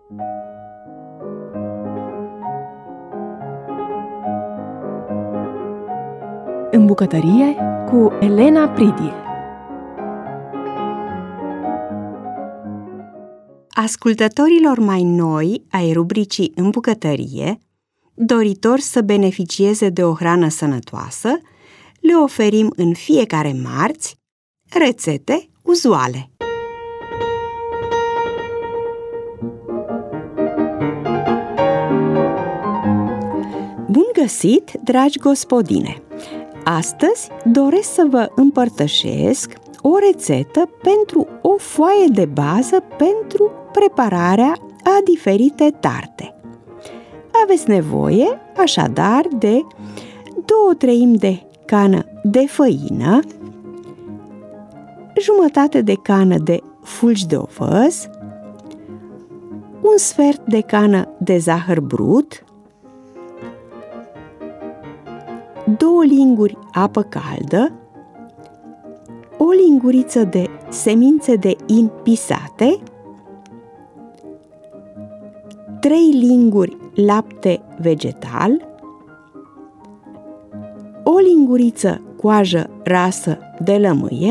În bucătărie cu Elena Pridie. Ascultătorilor mai noi ai rubricii În bucătărie, doritori să beneficieze de o hrană sănătoasă, le oferim în fiecare marți rețete uzuale. Bun găsit, dragi gospodine! Astăzi doresc să vă împărtășesc o rețetă pentru o foaie de bază pentru prepararea a diferite tarte. Aveți nevoie, așadar, de 2/3 de cană de făină, jumătate de cană de fulgi de ovăz, un sfert de cană de zahăr brut, 2 linguri apă caldă, o linguriță de semințe de in pisate, 3 linguri lapte vegetal, o linguriță coajă rasă de lămâie,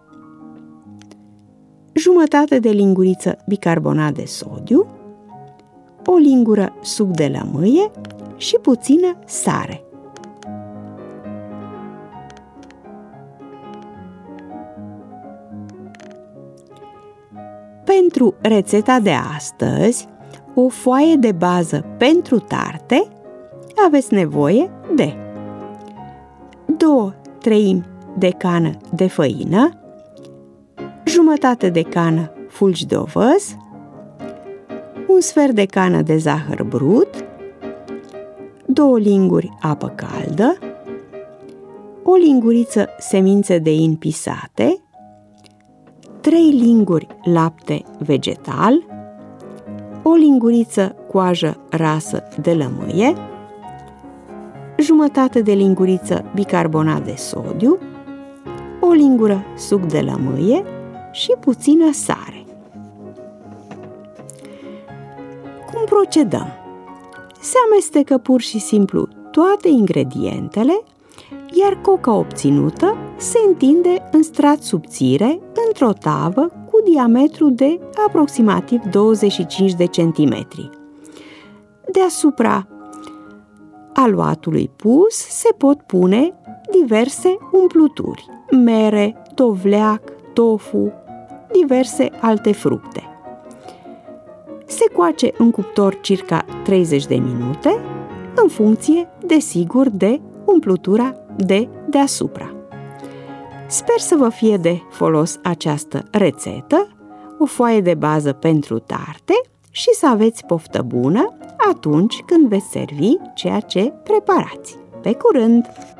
jumătate de linguriță bicarbonat de sodiu, o lingură suc de lămâie și puțină sare. Pentru rețeta de astăzi, o foaie de bază pentru tarte, aveți nevoie de 2/3 de cană de făină, jumătate de cană fulgi de ovăz, un sfert de cană de zahăr brut, 2 linguri apă caldă, o linguriță semințe de in pisate, 3 linguri lapte vegetal, o linguriță coajă rasă de lămâie, jumătate de linguriță bicarbonat de sodiu, o lingură suc de lămâie și puțină sare. Cum procedăm? Se amestecă pur și simplu toate ingredientele, iar coca obținută se întinde în strat subțire într-o tavă cu diametru de aproximativ 25 de centimetri. Deasupra aluatului pus se pot pune diverse umpluturi, mere, dovleac, tofu, diverse alte fructe. Se coace în cuptor circa 30 de minute, în funcție, desigur, de umplutura de deasupra. Sper să vă fie de folos această rețetă, o foaie de bază pentru tarte și să aveți poftă bună atunci când veți servi ceea ce preparați. Pe curând!